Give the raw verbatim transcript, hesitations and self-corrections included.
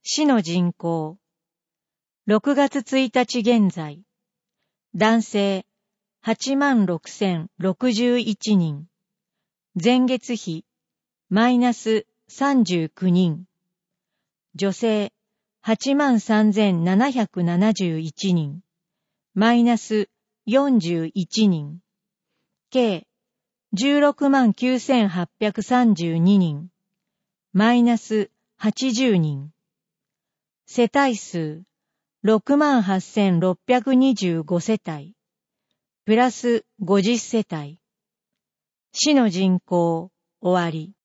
市の人口。ろくがつついたち現在。男性はちまんろくせんろくじゅういちにん。前月比マイナスさんじゅうきゅうにん。女性はちまんさんぜんななひゃくななじゅういちにん。マイナスよんじゅういちにん。計じゅうろくまんきゅうせんはっぴゃくさんじゅうににん。マイナスはちじゅうにん。世帯数ろくまんはっせんろっぴゃくにじゅうごせたい。プラスごじゅっせたい。市の人口終わり。